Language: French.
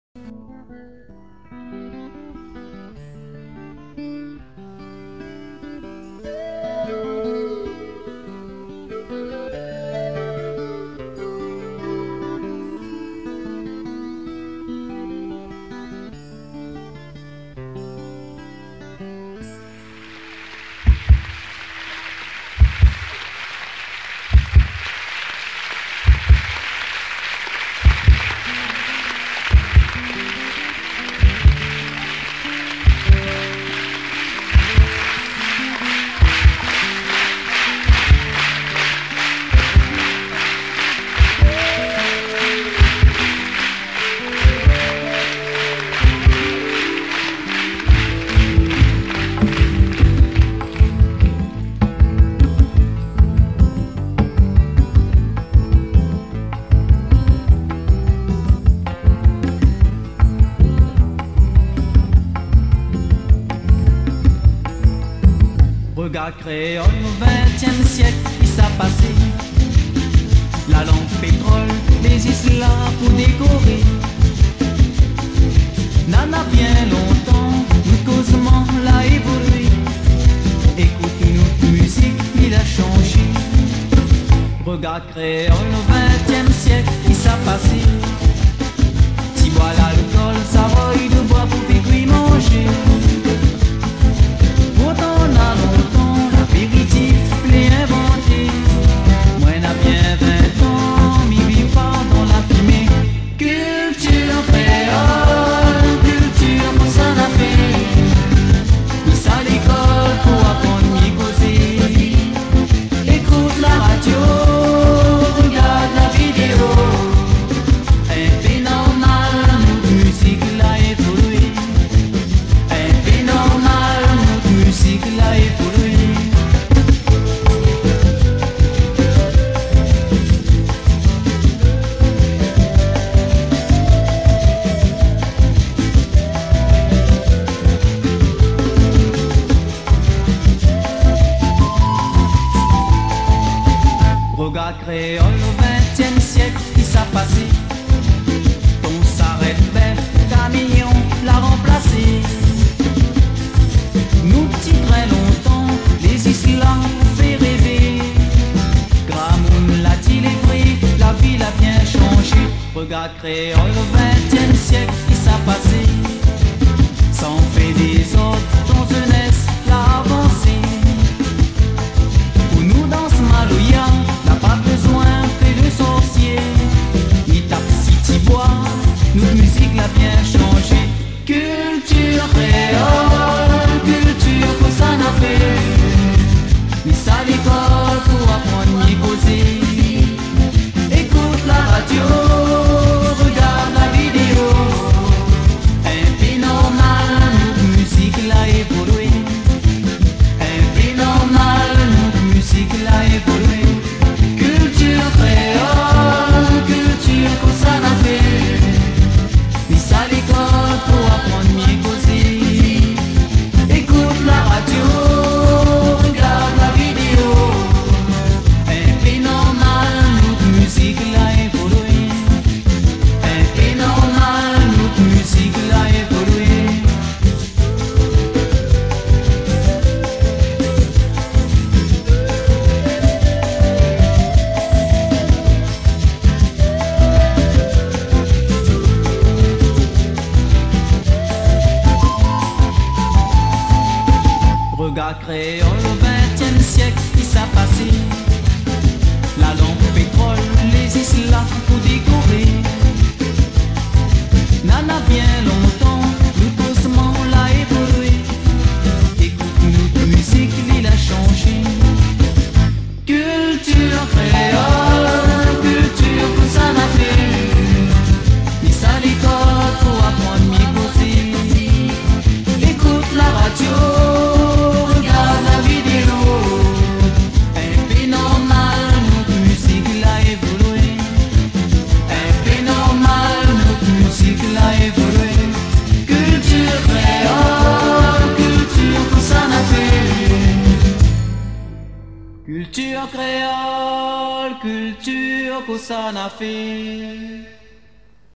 Regard créole au XXe siècle qui s'est passé. La lampe pétrole, les islas pour décorer. Nana bien longtemps, nous causement l'a évolué. Écoute notre musique, il a changé. Regard créole au XXe siècle qui s'est passé. Si bois l'alcool, ça va de bois pour faire manger. Pourtant on a longtemps l'apéritif l'est inventé. Moi n'a bien 20 ans, m'y vis pas dans la fumée. Culture créole, culture pour s'en affaire. Nous ça à l'école pour apprendre m'y causer. Écoute la radio, regarde la vidéo. Un peu normal, notre musique l'a évolué. Un peu normal, notre musique l'a évolué. Regard créole au XXe siècle qui s'est passé. On s'arrête bête, camion l'a remplacé. Nous petit très longtemps, les islas fait rêver. Gramoun l'a-t-il vrai, la ville a bien changé. Regard créole au XXe siècle qui s'est passé. Sans fait des autres, ton jeunesse l'a avancé. Pour nous dans ce maloya, n'a pas besoin fait de sorcier. Ni tape si bois, notre musique l'a bien changé. Culture créole, culture pour ça n'a fait. Ni ça à l'école pour apprendre ni causer. Écoute la radio, regarde la vidéo. Un peu normal, notre musique l'a évolué. Un peu normal, notre musique l'a évolué. Culture créole, culture pour ça n'a fait. Ni ça à l'école pour apprendre mieux causer. Écoute la radio, regarde la vidéo. Un peu normal, notre musique l'a évolué. Un peu normal, notre musique l'a évolué. Regard créole au XXe siècle qui s'est passé. La lampe pétrole, les islas pour décorer. Nana bien longtemps, nous doucement l'a évolué. Écoute notre musique, il a changé. Culture créole, culture pour ça n'a fait. Ni ça à l'école pour apprendre mieux causer. Écoute la radio, regarde la vidéo. Un peu normal, notre musique l'a évolué. Un peu normal, notre musique l'a évolué. Culture créole, culture pour ça n'a fait. Culture créole, culture pour ça n'a fait.